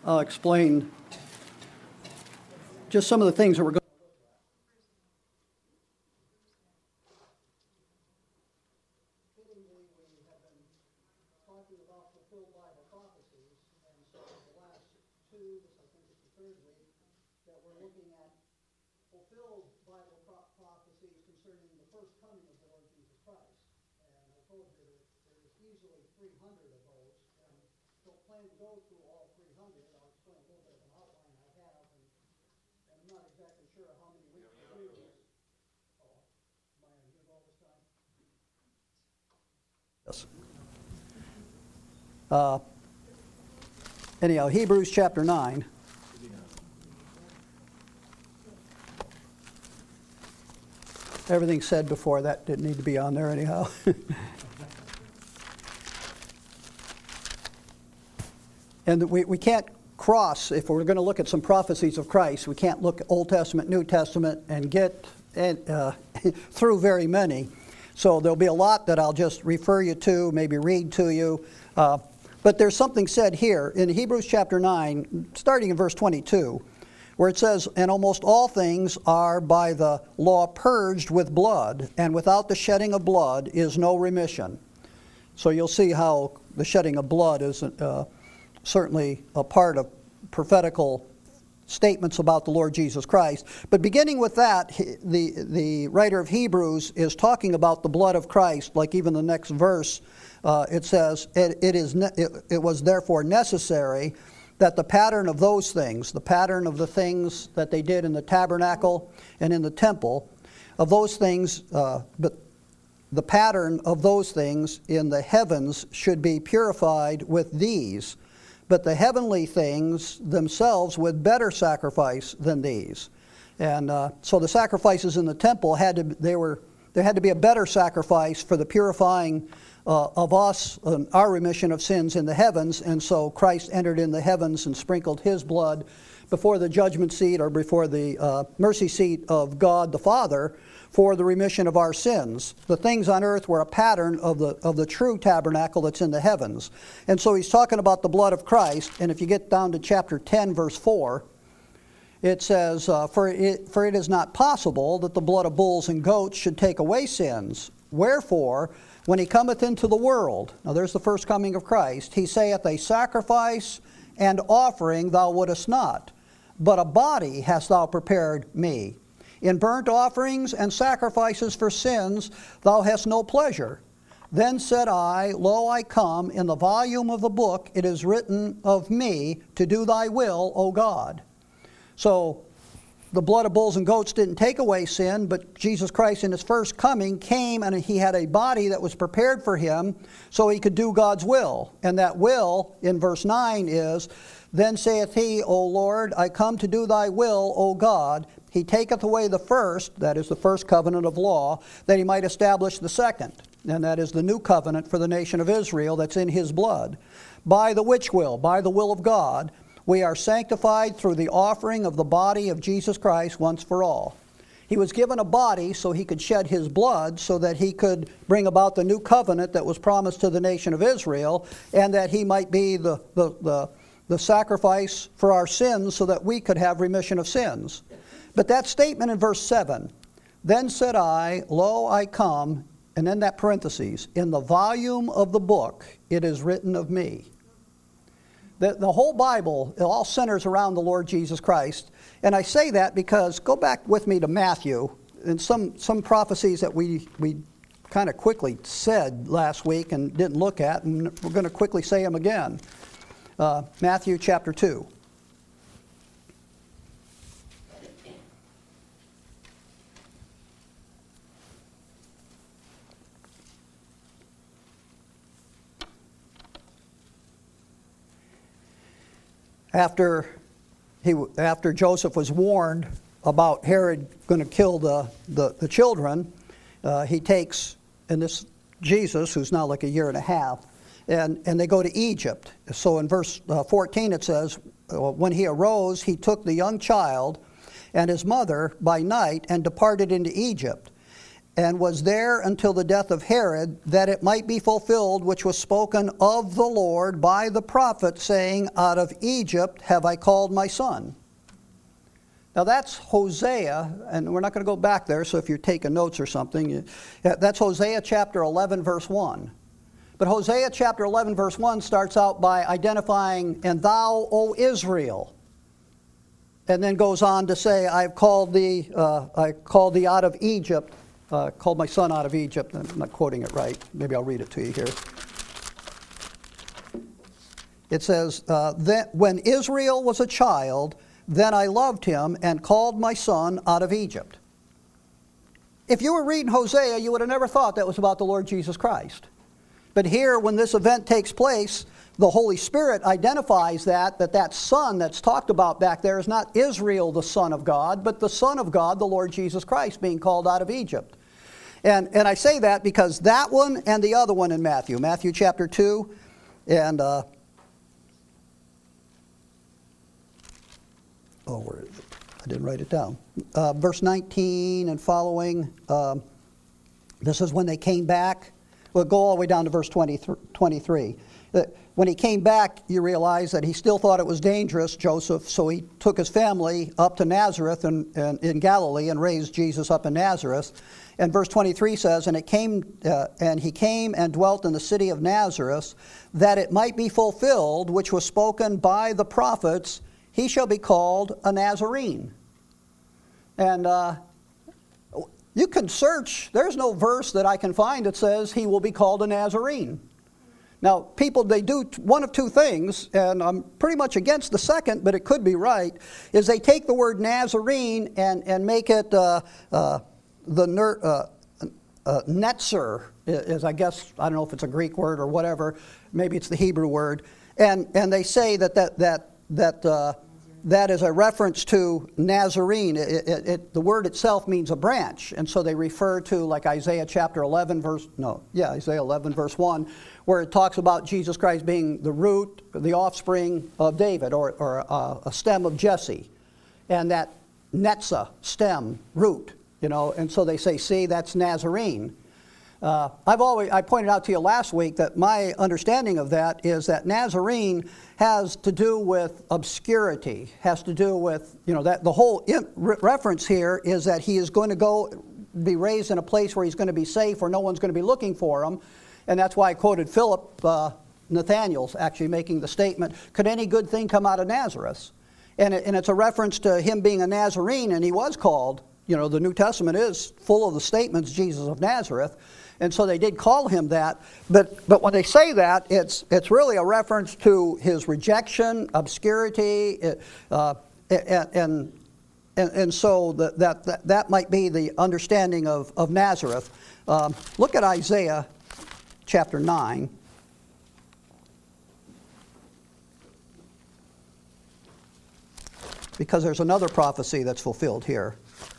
explain just some of the things that we're going to talking about fulfilled Bible prophecies, and so the last two, this I think is the third week, that we're looking at fulfilled Bible prophecies concerning the first coming of the Lord Jesus Christ. And I told you that there's easily 300 of those, and don't plan to go through all 300. I'll explain a little bit of an outline I have, and I'm not exactly sure how many weeks to do this. Oh, am I on mute all this time? Yes. Anyhow, Hebrews chapter 9. Everything said before that didn't need to be on there anyhow. And we can't cross, if we're going to look at some prophecies of Christ, we can't look at Old Testament, New Testament, and get through very many. So there'll be a lot that I'll just refer you to, maybe read to you. But there's something said here in Hebrews chapter 9, starting in verse 22, where it says, "And almost all things are by the law purged with blood, and without the shedding of blood is no remission." So you'll see how the shedding of blood is certainly a part of prophetical statements about the Lord Jesus Christ. But beginning with that, the writer of Hebrews is talking about the blood of Christ, like even the next verse. It says, it was therefore necessary that the pattern of those things, the pattern of the things that they did in the tabernacle and in the temple, of those things, but the pattern of those things in the heavens should be purified with these, but the heavenly things themselves with better sacrifice than these. And so the sacrifices in the temple there had to be a better sacrifice for the purifying of us and our remission of sins in the heavens, and so Christ entered in the heavens and sprinkled his blood before the judgment seat or before the mercy seat of God the Father for the remission of our sins. The things on earth were a pattern of the true tabernacle that's in the heavens. And so he's talking about the blood of Christ, and if you get down to chapter 10, verse 4, it says, For it is not possible that the blood of bulls and goats should take away sins. Wherefore, when he cometh into the world, now there's the first coming of Christ, he saith, A sacrifice and offering thou wouldest not, but a body hast thou prepared me. In burnt offerings and sacrifices for sins thou hast no pleasure. Then said I, Lo, I come, in the volume of the book it is written of me, to do thy will, O God. So the blood of bulls and goats didn't take away sin, but Jesus Christ in his first coming came and he had a body that was prepared for him so he could do God's will. And that will, in verse 9, is, Then saith he, O Lord, I come to do thy will, O God. He taketh away the first, that is the first covenant of law, that he might establish the second. And that is the new covenant for the nation of Israel that's in his blood. By the which will, by the will of God, we are sanctified through the offering of the body of Jesus Christ once for all. He was given a body so he could shed his blood so that he could bring about the new covenant that was promised to the nation of Israel, and that he might be the sacrifice for our sins so that we could have remission of sins. But that statement in verse 7, Then said I, Lo, I come, and then that parentheses, in the volume of the book it is written of me. The whole Bible, it all centers around the Lord Jesus Christ. And I say that because, go back with me to Matthew, and some prophecies that we kind of quickly said last week and didn't look at, and we're going to quickly say them again. Matthew chapter 2. After Joseph was warned about Herod going to kill the children, he takes, and this Jesus, who's now like a year and a half, and they go to Egypt. So in verse 14 it says, When he arose, he took the young child and his mother by night and departed into Egypt, and was there until the death of Herod, that it might be fulfilled which was spoken of the Lord by the prophet, saying, Out of Egypt have I called my son. Now that's Hosea, and we're not going to go back there, so if you're taking notes or something, that's Hosea chapter 11, verse 1. But Hosea chapter 11, verse 1 starts out by identifying, And thou, O Israel, and then goes on to say, I called thee out of Egypt, called my son out of Egypt. I'm not quoting it right. Maybe I'll read it to you here. It says, that when Israel was a child, then I loved him and called my son out of Egypt. If you were reading Hosea, you would have never thought that was about the Lord Jesus Christ. But here, when this event takes place, the Holy Spirit identifies that son that's talked about back there is not Israel, the Son of God, but the Son of God, the Lord Jesus Christ, being called out of Egypt. And I say that because that one and the other one in Matthew chapter 2, and where is it? I didn't write it down. Verse 19 and following, this is when they came back. We'll go all the way down to verse 23. When he came back, you realize that he still thought it was dangerous, Joseph, so he took his family up to Nazareth in Galilee and raised Jesus up in Nazareth. And verse 23 says, And he came and dwelt in the city of Nazareth, that it might be fulfilled, which was spoken by the prophets, He shall be called a Nazarene. And you can search, there's no verse that I can find that says he will be called a Nazarene. Now, people, they do one of two things, and I'm pretty much against the second, but it could be right, is they take the word Nazarene and make it netzer, is I guess, I don't know if it's a Greek word or whatever, maybe it's the Hebrew word, and they say that is a reference to Nazarene. The word itself means a branch, and so they refer to like Isaiah chapter 11 Isaiah 11 verse 1, where it talks about Jesus Christ being the root, the offspring of David, or a stem of Jesse, and that netza, stem, root, and so they say, see, that's Nazarene. I pointed out to you last week that my understanding of that is that Nazarene has to do with obscurity, has to do with, that the whole reference here is that he is going to be raised in a place where he's going to be safe, where no one's going to be looking for him. And that's why I quoted Philip, Nathanael's actually making the statement, could any good thing come out of Nazareth? And it's a reference to him being a Nazarene, and he was called, the New Testament is full of the statements, Jesus of Nazareth. And so they did call him that, but when they say that, it's really a reference to his rejection, obscurity, and so that might be the understanding of Nazareth. Look at Isaiah chapter 9. Because there's another prophecy that's fulfilled here.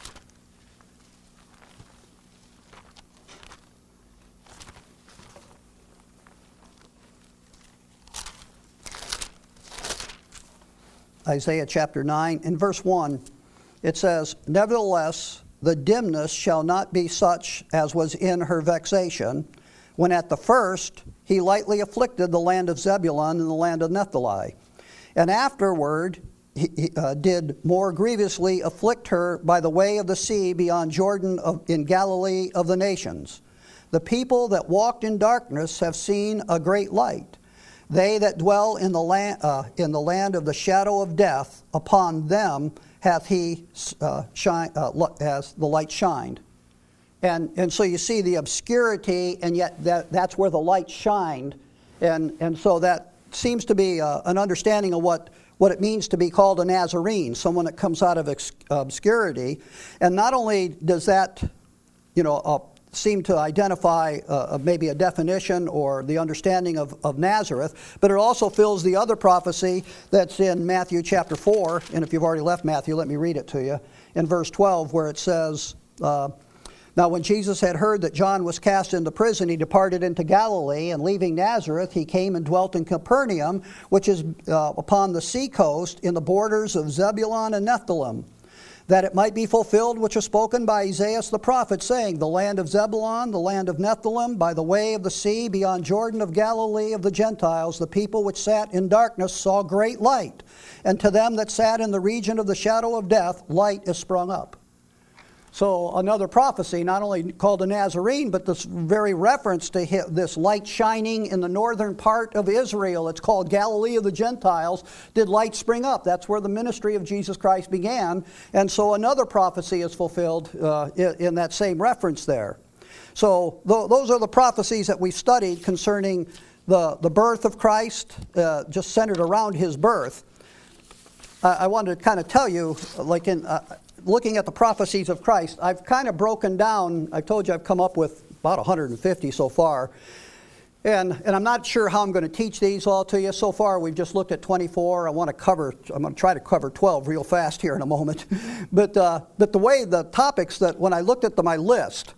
Isaiah chapter 9, in verse 1, it says, Nevertheless, the dimness shall not be such as was in her vexation, when at the first he lightly afflicted the land of Zebulun and the land of Naphtali. And afterward he did more grievously afflict her by the way of the sea beyond Jordan in Galilee of the nations. The people that walked in darkness have seen a great light. They that dwell in the land of the shadow of death, upon them hath he as the light shined. And so you see the obscurity, and yet that's where the light shined. And so that seems to be an understanding of what it means to be called a Nazarene, someone that comes out of obscurity. And not only does that, seem to identify maybe a definition or the understanding of Nazareth, but it also fills the other prophecy that's in Matthew chapter 4, and if you've already left Matthew, let me read it to you, in verse 12, where it says, Now when Jesus had heard that John was cast into prison, he departed into Galilee, and leaving Nazareth, he came and dwelt in Capernaum, which is upon the sea coast, in the borders of Zebulun and Nephthalim. that it might be fulfilled which was spoken by Isaiah the prophet, saying, the land of Zebulun, the land of Nephthalim, by the way of the sea, beyond Jordan of Galilee of the Gentiles, the people which sat in darkness saw great light. And to them that sat in the region of the shadow of death, light is sprung up. So another prophecy, not only called the Nazarene, but this very reference to this light shining in the northern part of Israel. It's called Galilee of the Gentiles. Did light spring up? That's where the ministry of Jesus Christ began. And so another prophecy is fulfilled in that same reference there. So those are the prophecies that we studied concerning the birth of Christ, just centered around his birth. I wanted to kind of tell you, like in... looking at the prophecies of Christ, I've kind of broken down, I told you I've come up with about 150 so far. And I'm not sure how I'm going to teach these all to you. So far we've just looked at 24. I'm going to try to cover 12 real fast here in a moment. But the way the topics that when I looked at my list,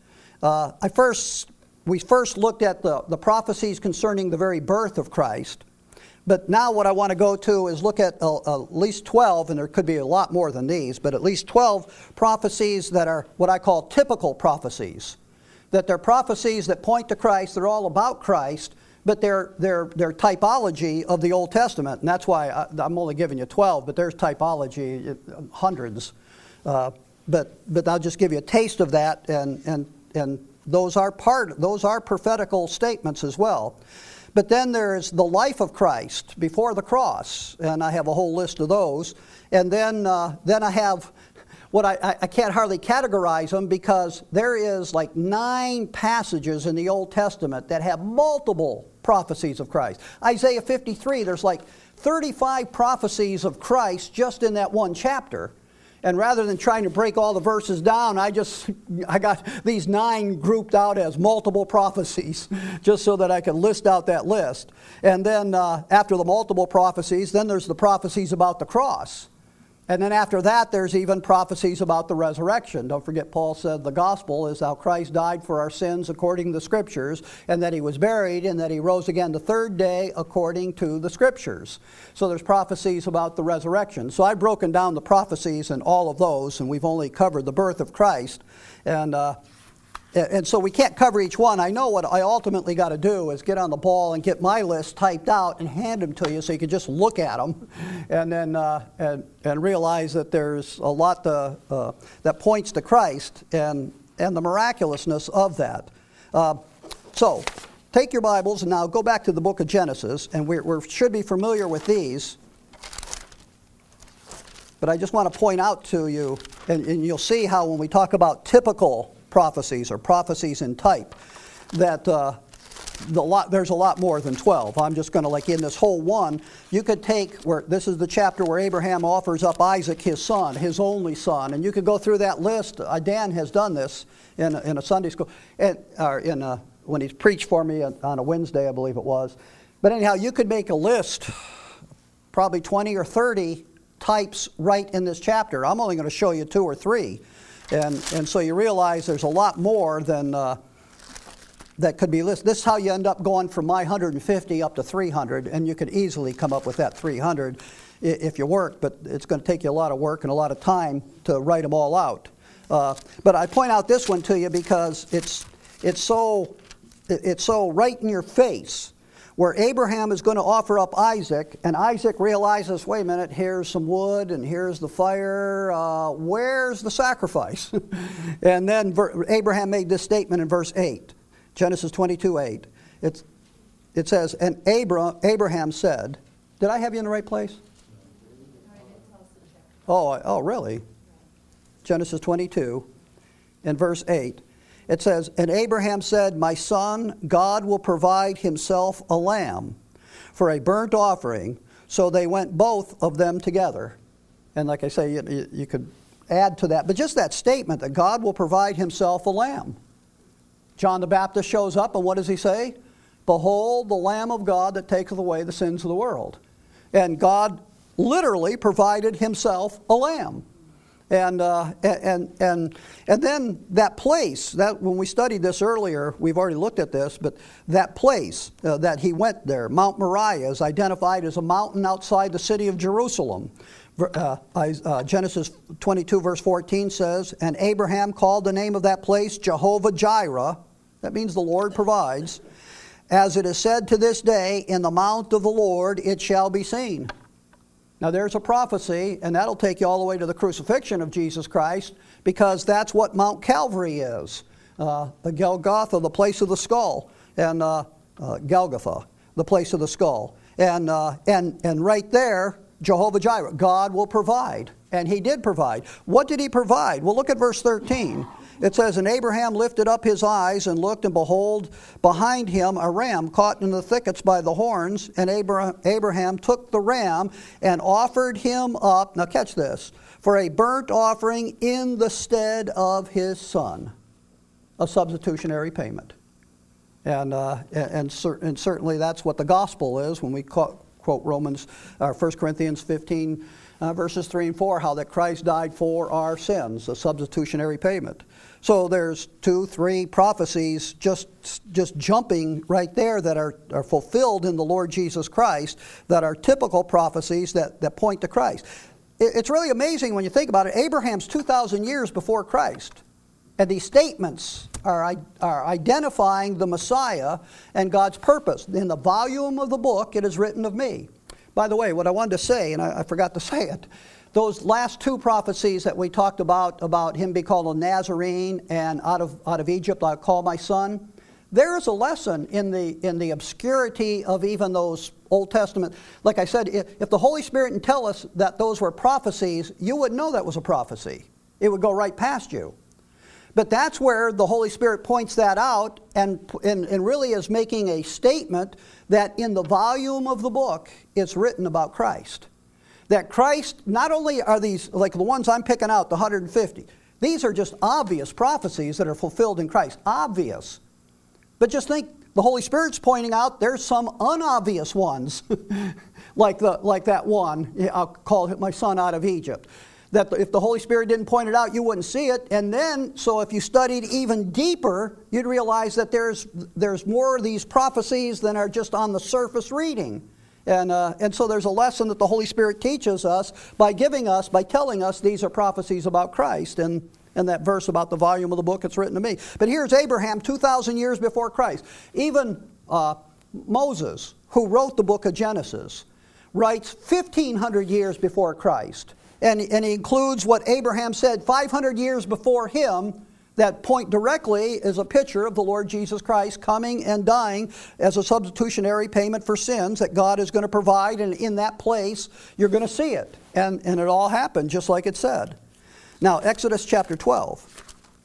we first looked at the prophecies concerning the very birth of Christ. But now what I want to go to is look at least 12, and there could be a lot more than these, but at least 12 prophecies that are what I call typical prophecies. That they're prophecies that point to Christ, they're all about Christ, but they're typology of the Old Testament. And that's why I'm only giving you 12, but there's typology, hundreds. But I'll just give you a taste of that, and those are prophetical statements as well. But then there's the life of Christ before the cross, and I have a whole list of those. And then I have what I can't hardly categorize them, because there is like 9 passages in the Old Testament that have multiple prophecies of Christ. Isaiah 53, there's like 35 prophecies of Christ just in that one chapter. And rather than trying to break all the verses down, I got these 9 grouped out as multiple prophecies, just so that I could list out that list. And then after the multiple prophecies, then there's the prophecies about the cross. And then after that, there's even prophecies about the resurrection. Don't forget, Paul said the gospel is how Christ died for our sins according to the Scriptures, and that he was buried, and that he rose again the 3rd day according to the Scriptures. So there's prophecies about the resurrection. So I've broken down the prophecies in all of those, and we've only covered the birth of Christ. And so we can't cover each one. I know what I ultimately got to do is get on the ball and get my list typed out and hand them to you so you can just look at them and then and realize that there's a lot that points to Christ and the miraculousness of that. So take your Bibles and now go back to the book of Genesis, and we should be familiar with these. But I just want to point out to you, and you'll see how when we talk about typical prophecies or prophecies in type, that there's a lot more than 12. I'm just going to, like in this whole one, you could take, this is the chapter where Abraham offers up Isaac, his son, his only son, and you could go through that list. Dan has done this in a Sunday school, when he's preached for me on a Wednesday, I believe it was. But anyhow, you could make a list, probably 20 or 30 types right in this chapter. I'm only going to show you 2 or 3. And so you realize there's a lot more than that could be listed. This is how you end up going from my 150 up to 300, and you could easily come up with that 300 if you work, but it's going to take you a lot of work and a lot of time to write them all out. But I point out this one to you because it's so right in your face, where Abraham is going to offer up Isaac, and Isaac realizes, wait a minute, here's some wood, and here's the fire, where's the sacrifice? And then Abraham made this statement in verse 8, Genesis 22:8. It says, and Abraham said, did I have you in the right place? Oh, really? Genesis 22 and verse 8. It says, and Abraham said, my son, God will provide himself a lamb for a burnt offering. So they went both of them together. And like I say, you could add to that. But just that statement that God will provide himself a lamb. John the Baptist shows up, and what does he say? Behold, the Lamb of God that taketh away the sins of the world. And God literally provided himself a lamb. And then that place, that when we studied this earlier, we've already looked at this, but that place that he went there, Mount Moriah, is identified as a mountain outside the city of Jerusalem. Genesis 22 verse 14 says, "And Abraham called the name of that place Jehovah Jireh." That means the Lord provides. "As it is said to this day, in the mount of the Lord it shall be seen." Now there's a prophecy, and that'll take you all the way to the crucifixion of Jesus Christ, because that's what Mount Calvary is. Golgotha, the place of the skull, and Golgotha, the place of the skull. And right there, Jehovah Jireh, God will provide. And He did provide. What did He provide? Well, look at verse 13. It says, "And Abraham lifted up his eyes and looked, and behold, behind him a ram caught in the thickets by the horns. And Abraham took the ram and offered him up," now catch this, "for a burnt offering in the stead of his son." A substitutionary payment. And certainly that's what the gospel is when we quote Romans, 1 Corinthians 15, verses 3 and 4, how that Christ died for our sins, a substitutionary payment. So there's 2, 3 prophecies just jumping right there that are fulfilled in the Lord Jesus Christ, that are typical prophecies that point to Christ. It's really amazing when you think about it. Abraham's 2,000 years before Christ. And these statements are identifying the Messiah and God's purpose. In the volume of the book, it is written of me. By the way, what I wanted to say, and I forgot to say it, those last 2 prophecies that we talked about him being called a Nazarene and out of Egypt I'll call my son, there is a lesson in the obscurity of even those Old Testament. Like I said, if the Holy Spirit didn't tell us that those were prophecies, you wouldn't know that was a prophecy. It would go right past you. But that's where the Holy Spirit points that out and really is making a statement that in the volume of the book, it's written about Christ. That Christ, not only are these, like the ones I'm picking out, the 150, these are just obvious prophecies that are fulfilled in Christ. Obvious. But just think, the Holy Spirit's pointing out there's some unobvious ones, like that one, I'll call it my son out of Egypt. That if the Holy Spirit didn't point it out, you wouldn't see it. And then, so if you studied even deeper, you'd realize that there's more of these prophecies than are just on the surface reading. And so there's a lesson that the Holy Spirit teaches us by telling us these are prophecies about Christ. And that verse about the volume of the book, it's written to me. But here's Abraham 2,000 years before Christ. Even Moses, who wrote the book of Genesis, writes 1,500 years before Christ. And he includes what Abraham said 500 years before him that point directly as a picture of the Lord Jesus Christ coming and dying as a substitutionary payment for sins that God is going to provide. And in that place, you're going to see it. And it all happened just like it said. Now, Exodus chapter 12.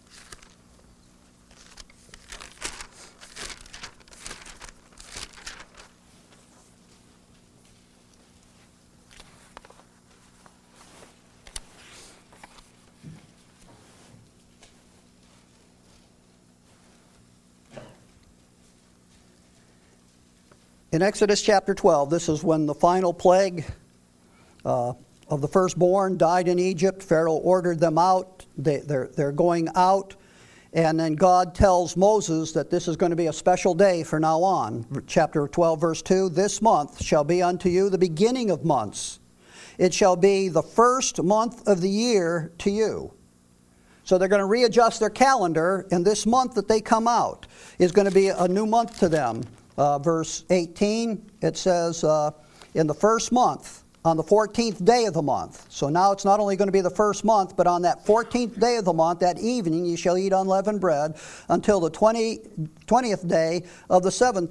In Exodus chapter 12, this is when the final plague of the firstborn died in Egypt. Pharaoh ordered them out. They're going out. And then God tells Moses that this is going to be a special day from now on. Chapter 12, verse 2, "This month shall be unto you the beginning of months. It shall be the first month of the year to you." So they're going to readjust their calendar, and this month that they come out is going to be a new month to them. Verse 18, it says, in the first month, on the 14th day of the month. So now it's not only going to be the first month, but on that 14th day of the month, that evening, you shall eat unleavened bread until the 20th day of the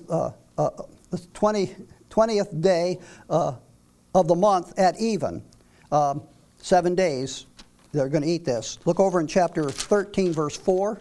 20th day of the month at even. 7 days they're going to eat this. Look over in chapter 13, verse 4.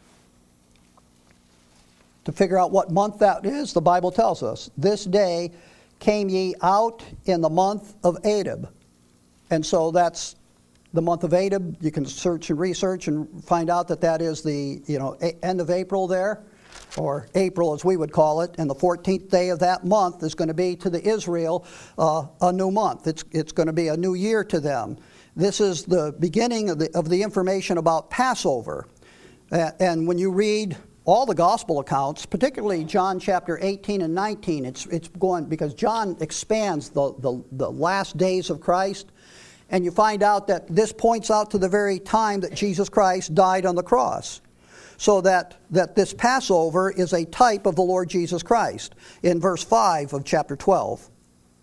To figure out what month that is, the Bible tells us, "This day came ye out in the month of Abib." And so that's the month of Abib. You can search and research and find out that is the end of April there, or April as we would call it. And the 14th day of that month is going to be to the Israel a new month. It's going to be a new year to them. This is the beginning of the information about Passover. And when you read all the gospel accounts, particularly John chapter 18 and 19, it's going, because John expands the last days of Christ, And you find out that this points out to the very time that Jesus Christ died on the cross. So that this Passover is a type of the Lord Jesus Christ. In verse 5 of chapter 12,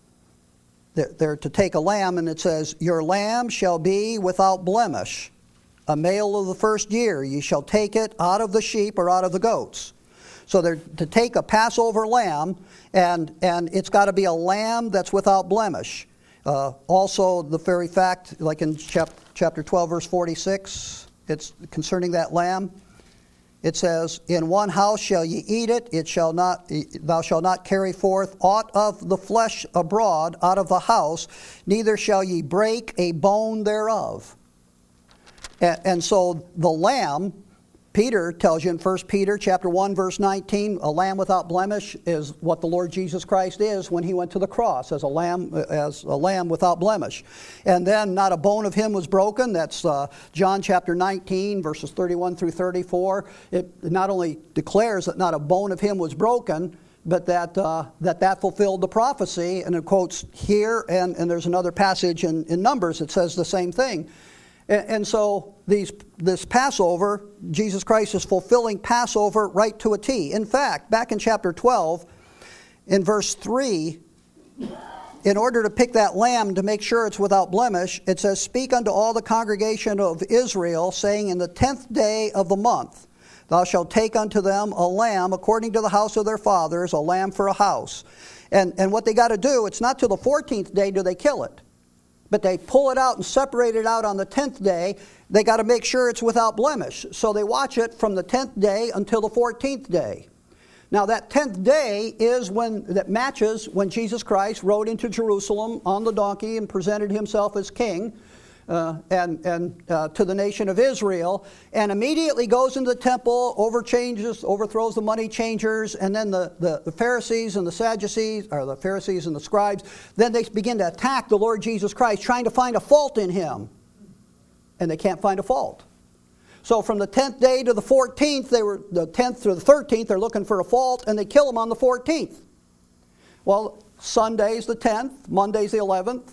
they're to take a lamb, and it says, "Your lamb shall be without blemish, a male of the first year. You shall take it out of the sheep or out of the goats." So they're to take a Passover lamb, and it's got to be a lamb that's without blemish. Also, the very fact, like in chapter 12, verse 46, it's concerning that lamb. It says, "In one house shall ye eat it, thou shalt not carry forth aught of the flesh abroad out of the house, neither shall ye break a bone thereof." And so the lamb, Peter tells you in 1 Peter chapter 1, verse 19, a lamb without blemish is what the Lord Jesus Christ is when he went to the cross, as a lamb without blemish. And then not a bone of him was broken. That's John chapter 19, verses 31 through 34. It not only declares that not a bone of him was broken, but that fulfilled the prophecy. And it quotes here, and there's another passage in Numbers that says the same thing. And so this Passover, Jesus Christ is fulfilling Passover right to a T. In fact, back in chapter 12, in verse 3, in order to pick that lamb to make sure it's without blemish, it says, "Speak unto all the congregation of Israel, saying, In the 10th day of the month, thou shalt take unto them a lamb according to the house of their fathers, a lamb for a house." And what they got to do, it's not till the 14th day do they kill it. But they pull it out and separate it out on the 10th day. They got to make sure it's without blemish. So they watch it from the 10th day until the 14th day. Now that 10th day is that matches when Jesus Christ rode into Jerusalem on the donkey and presented himself as king to the nation of Israel, and immediately goes into the temple, overthrows the money changers, and then the Pharisees and the Sadducees, or the Pharisees and the scribes, then they begin to attack the Lord Jesus Christ, trying to find a fault in him. And they can't find a fault. So from the 10th day to the 14th, the 10th to the 13th, they're looking for a fault, and they kill him on the 14th. Well, Sunday's the 10th, Monday's the 11th,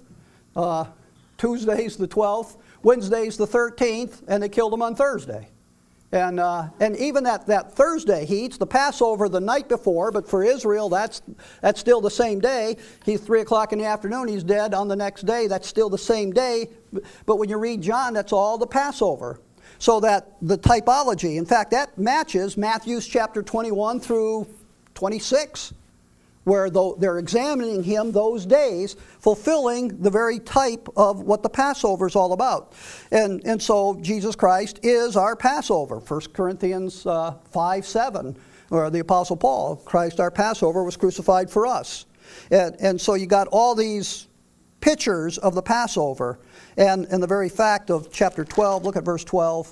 Tuesday's the 12th, Wednesday's the 13th, and they killed him on Thursday. And even that Thursday, he eats the Passover the night before, but for Israel, that's still the same day. He's 3 o'clock in the afternoon, he's dead on the next day. That's still the same day. But when you read John, that's all the Passover. So that the typology, in fact, that matches Matthew's chapter 21 through 26. Where they're examining him those days, fulfilling the very type of what the Passover is all about. And so Jesus Christ is our Passover. 1 Corinthians 5:7, or the Apostle Paul, Christ our Passover was crucified for us. And so you got all these pictures of the Passover. And the very fact of chapter 12, look at verse 12.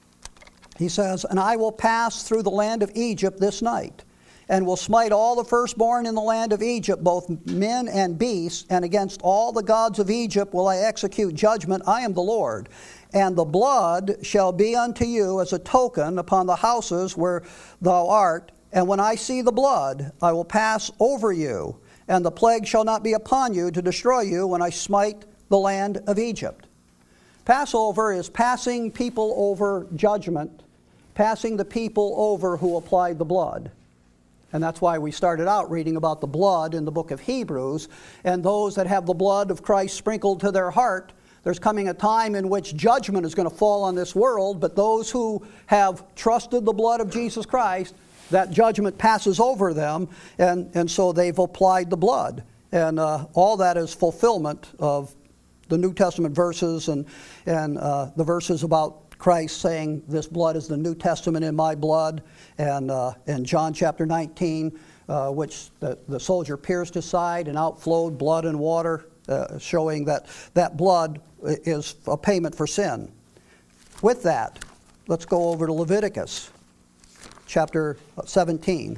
He says, "And I will pass through the land of Egypt this night, and will smite all the firstborn in the land of Egypt, both men and beasts, and against all the gods of Egypt will I execute judgment. I am the Lord. And the blood shall be unto you as a token upon the houses where thou art. And when I see the blood, I will pass over you, and the plague shall not be upon you to destroy you when I smite the land of Egypt." Passover is passing people over judgment, passing the people over who applied the blood. And that's why we started out reading about the blood in the book of Hebrews. And those that have the blood of Christ sprinkled to their heart, there's coming a time in which judgment is going to fall on this world. But those who have trusted the blood of Jesus Christ, that judgment passes over them. And so they've applied the blood. And all that is fulfillment of the New Testament verses and the verses about Christ saying, "This blood is the New Testament in my blood," and John chapter 19, which the soldier pierced his side and outflowed blood and water, showing that blood is a payment for sin. With that, let's go over to Leviticus chapter 17.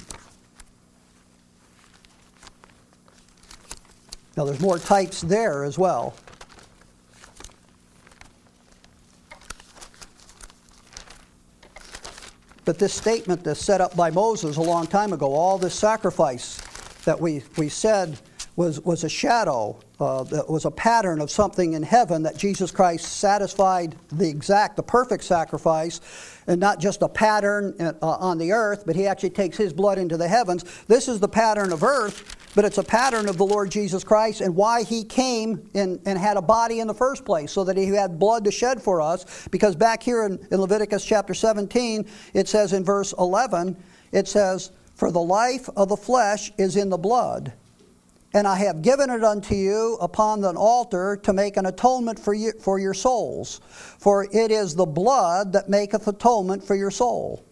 Now there's more types there as well. But this statement that's set up by Moses a long time ago, all this sacrifice that we said was a shadow, that was a pattern of something in heaven, that Jesus Christ satisfied the perfect sacrifice, and not just a pattern on the earth, but he actually takes his blood into the heavens. This is the pattern of earth, but it's a pattern of the Lord Jesus Christ and why he came and had a body in the first place, so that he had blood to shed for us. Because back here in Leviticus chapter 17, it says in verse 11, it says, "For the life of the flesh is in the blood, and I have given it unto you upon an altar to make an atonement for your souls. For it is the blood that maketh atonement for your soul."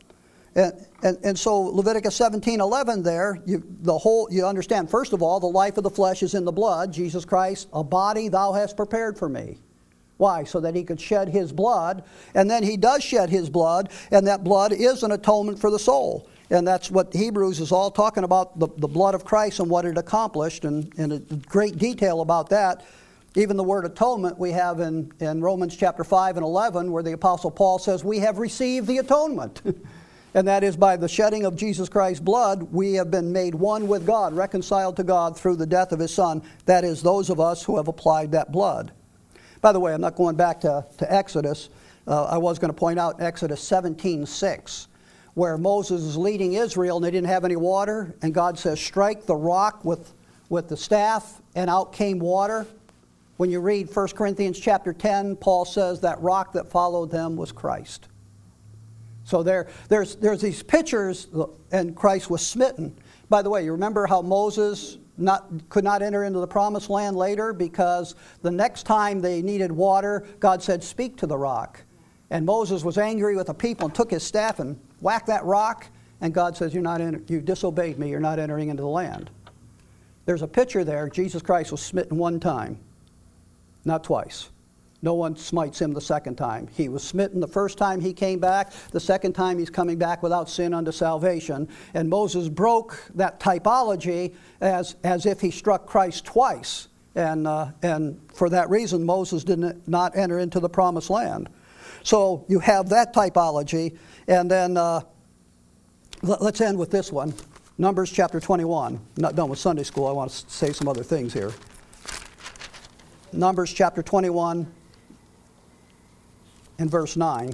And so Leviticus 17:11 there, you understand, first of all, the life of the flesh is in the blood. Jesus Christ, a body thou hast prepared for me. Why? So that he could shed his blood. And then he does shed his blood, and that blood is an atonement for the soul. And that's what Hebrews is all talking about, the blood of Christ and what it accomplished, and in great detail about that. Even the word atonement we have in Romans chapter 5 and 11, where the Apostle Paul says, we have received the atonement. And that is by the shedding of Jesus Christ's blood, we have been made one with God, reconciled to God through the death of his Son. That is, those of us who have applied that blood. By the way, I'm not going back to Exodus. I was going to point out Exodus 17:6. Where Moses is leading Israel and they didn't have any water, and God says, strike the rock with the staff, and out came water. When you read 1 Corinthians chapter 10, Paul says that rock that followed them was Christ. So there's these pictures, and Christ was smitten. By the way, you remember how Moses could not enter into the promised land later, because the next time they needed water, God said, speak to the rock. And Moses was angry with the people and took his staff and whacked that rock, and God says, you disobeyed me, you're not entering into the land. There's a picture there. Jesus Christ was smitten one time, not twice. No one smites him the second time. He was smitten the first time he came back. The second time he's coming back without sin unto salvation. And Moses broke that typology as if he struck Christ twice. And for that reason, Moses did not enter into the promised land. So you have that typology. And then let's end with this one. Numbers chapter 21. I'm not done with Sunday school. I want to say some other things here. Numbers chapter 21 and verse 9.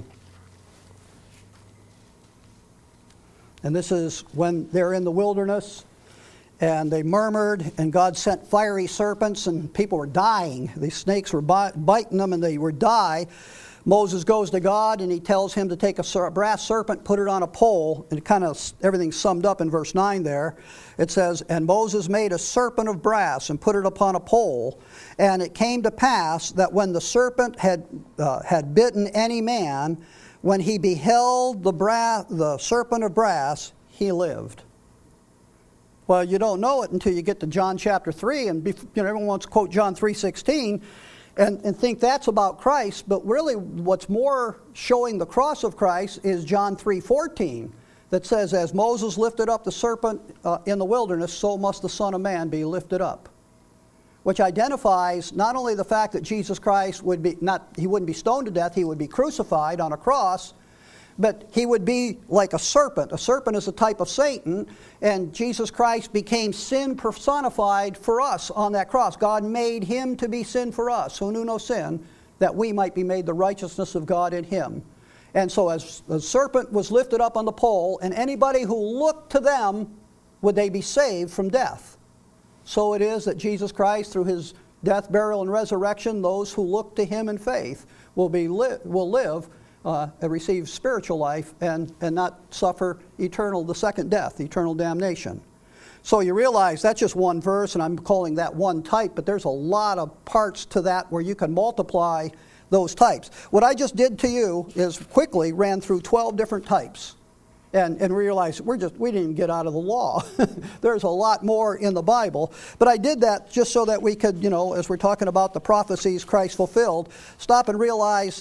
And this is when they're in the wilderness and they murmured, and God sent fiery serpents, and people were dying. These snakes were biting them and they would die. Moses goes to God and he tells him to take a brass serpent, put it on a pole, and kind of everything's summed up in verse 9 there. It says, and Moses made a serpent of brass and put it upon a pole, and it came to pass that when the serpent had bitten any man, when he beheld the serpent of brass, he lived. Well, you don't know it until you get to John chapter 3, and everyone wants to quote John 3:16. And think that's about Christ, but really what's more showing the cross of Christ is John 3:14, that says, as Moses lifted up the serpent in the wilderness, so must the Son of Man be lifted up. Which identifies not only the fact that Jesus Christ he wouldn't be stoned to death, he would be crucified on a cross, but he would be like a serpent. A serpent is a type of Satan, and Jesus Christ became sin personified for us on that cross. God made him to be sin for us, who knew no sin, that we might be made the righteousness of God in him. And so as the serpent was lifted up on the pole, and anybody who looked to them, would they be saved from death. So it is that Jesus Christ, through his death, burial, and resurrection, those who look to him in faith will live and receive spiritual life and not suffer the second death, eternal damnation. So you realize that's just one verse, and I'm calling that one type, but there's a lot of parts to that where you can multiply those types. What I just did to you is quickly ran through 12 different types and realized we didn't even get out of the law. There's a lot more in the Bible, but I did that just so that we could, as we're talking about the prophecies Christ fulfilled, stop and realize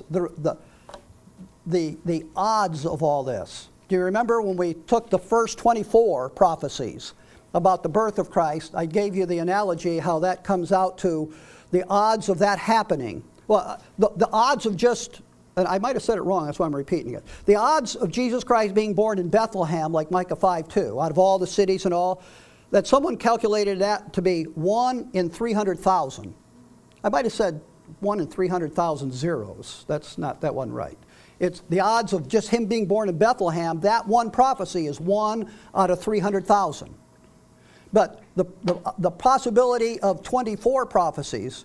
the odds of all this. Do you remember when we took the first 24 prophecies about the birth of Christ? I gave you the analogy how that comes out to the odds of that happening. Well, the odds of just, and I might have said it wrong, that's why I'm repeating it. The odds of Jesus Christ being born in Bethlehem, like Micah 5:2, out of all the cities and all, that someone calculated that to be 1 in 300,000. I might have said 1 in 300,000 zeros. That wasn't right. It's the odds of just him being born in Bethlehem, that one prophecy is 1 out of 300,000. But the possibility of 24 prophecies,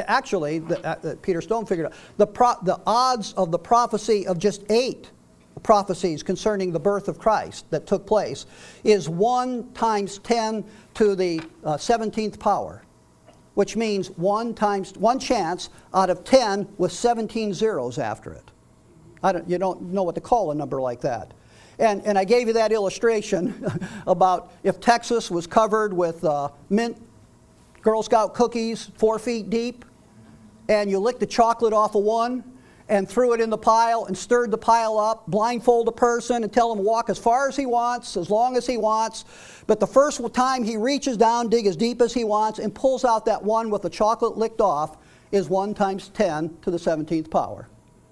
Peter Stone figured out, the odds of the prophecy of just 8 prophecies concerning the birth of Christ that took place is 1 times 10 to the 17th power, which means 1 chance out of 10 with 17 zeros after it. You don't know what to call a number like that. And I gave you that illustration about if Texas was covered with mint Girl Scout cookies 4 feet deep, and you licked the chocolate off of one and threw it in the pile and stirred the pile up, blindfold a person and tell him to walk as far as he wants, as long as he wants. But the first time he reaches down, dig as deep as he wants, and pulls out that one with the chocolate licked off is 1 times 10 to the 17th power.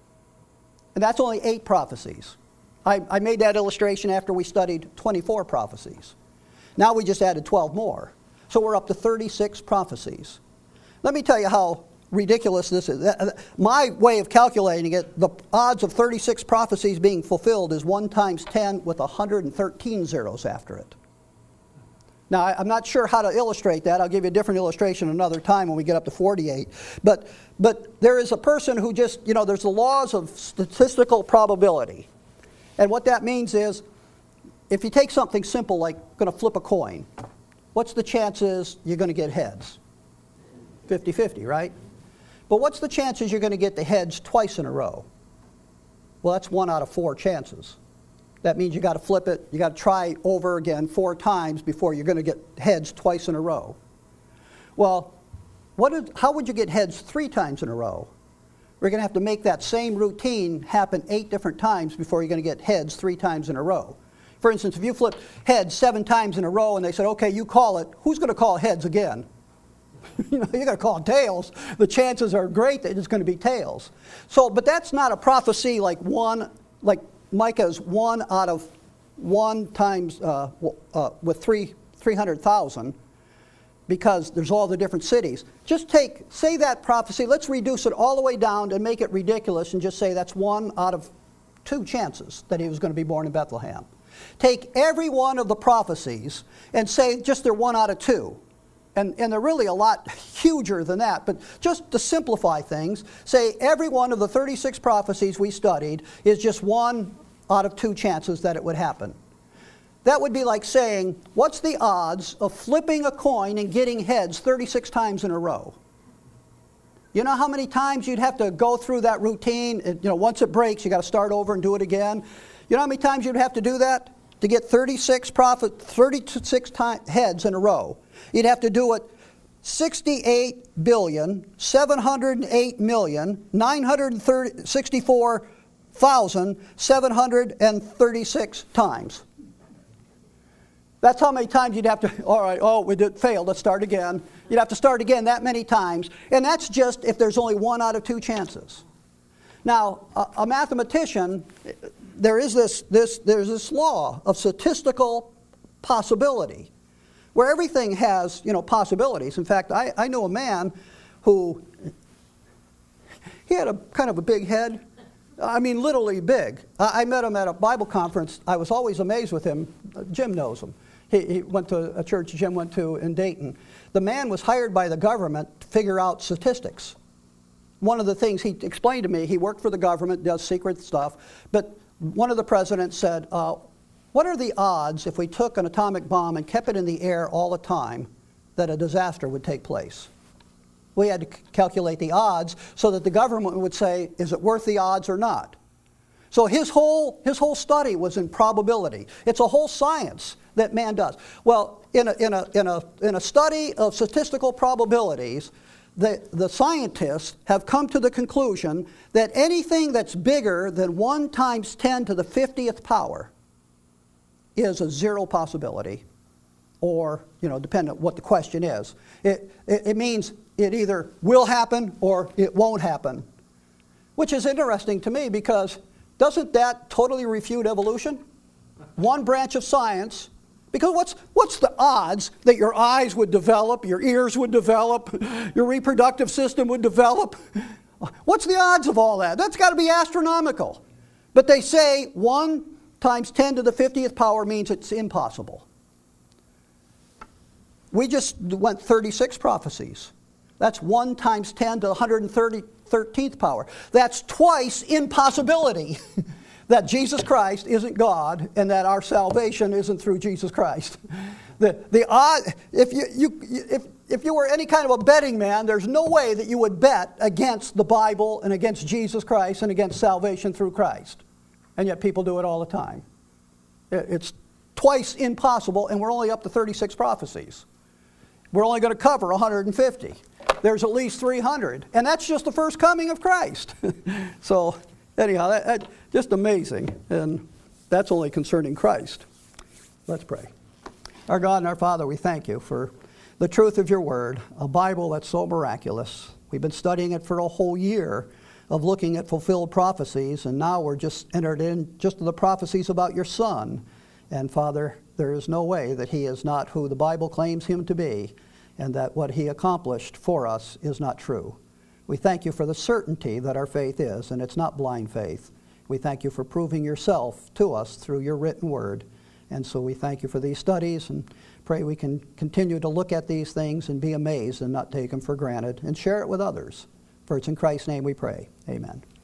And that's only 8 prophecies. I made that illustration after we studied 24 prophecies. Now we just added 12 more. So we're up to 36 prophecies. Let me tell you how ridiculous this is. My way of calculating it, the odds of 36 prophecies being fulfilled is 1 times 10 with 113 zeros after it. Now, I'm not sure how to illustrate that. I'll give you a different illustration another time when we get up to 48. But there is a person who just, there's the laws of statistical probability. And what that means is, if you take something simple like going to flip a coin, what's the chances you're going to get heads? 50-50, right? But what's the chances you're going to get the heads twice in a row? Well, that's 1 out of 4 chances. That means you got to flip it, you got to try over again 4 times before you're going to get heads twice in a row. Well, how would you get heads 3 times in a row? We're going to have to make that same routine happen 8 different times before you're going to get heads 3 times in a row. For instance, if you flip heads 7 times in a row and they said, okay, you call it, who's going to call heads again? You're going to call tails. The chances are great that it's going to be tails. So, but that's not a prophecy like Micah's 1 out of 1 times with 300,000. Because there's all the different cities. Just say that prophecy, let's reduce it all the way down and make it ridiculous and just say that's 1 out of 2 chances that he was going to be born in Bethlehem. Take every one of the prophecies and say just they're 1 out of 2. And they're really a lot huger than that. But just to simplify things, say every one of the 36 prophecies we studied is just 1 out of 2 chances that it would happen. That would be like saying, what's the odds of flipping a coin and getting heads 36 times in a row? You know how many times you'd have to go through that routine? Once it breaks, you got to start over and do it again. You know how many times you'd have to do that to get 36 heads in a row? You'd have to do it 68,708,964,736 times. That's how many times you'd have to, all right, failed, let's start again. You'd have to start again that many times, and that's just if there's only 1 out of 2 chances. Now, a mathematician, there's this law of statistical possibility, where everything has, possibilities. In fact, I know a man who, he had a kind of a big head. I mean, literally big. I met him at a Bible conference. I was always amazed with him. Jim knows him. He went to a church Jim went to in Dayton. The man was hired by the government to figure out statistics. One of the things he explained to me, he worked for the government, does secret stuff, but one of the presidents said, what are the odds if we took an atomic bomb and kept it in the air all the time that a disaster would take place? We had to calculate the odds so that the government would say, is it worth the odds or not? So his whole study was in probability. It's a whole science that man does. Well, in a study of statistical probabilities, the scientists have come to the conclusion that anything that's bigger than 1 times 10 to the 50th power is a 0 possibility, or, depending on what the question is. It means it either will happen or it won't happen, which is interesting to me because doesn't that totally refute evolution? One branch of science Because what's the odds that your eyes would develop, your ears would develop, your reproductive system would develop? What's the odds of all that? That's got to be astronomical. But they say 1 times 10 to the 50th power means it's impossible. We just went 36 prophecies. That's 1 times 10 to the 113th power. That's twice impossibility that Jesus Christ isn't God and that our salvation isn't through Jesus Christ. The odd, if you were any kind of a betting man, there's no way that you would bet against the Bible and against Jesus Christ and against salvation through Christ. And yet people do it all the time. It's twice impossible, and we're only up to 36 prophecies. We're only going to cover 150. There's at least 300, and that's just the first coming of Christ. So anyhow, that's just amazing, and that's only concerning Christ. Let's pray. Our God and our Father, we thank you for the truth of your word, a Bible that's so miraculous. We've been studying it for a whole year of looking at fulfilled prophecies, and now we're just entered in just to the prophecies about your Son. And Father, there is no way that he is not who the Bible claims him to be, and that what he accomplished for us is not true. We thank you for the certainty that our faith is, and it's not blind faith. We thank you for proving yourself to us through your written word. And so we thank you for these studies, and pray we can continue to look at these things and be amazed and not take them for granted, and share it with others. For it's in Christ's name we pray. Amen.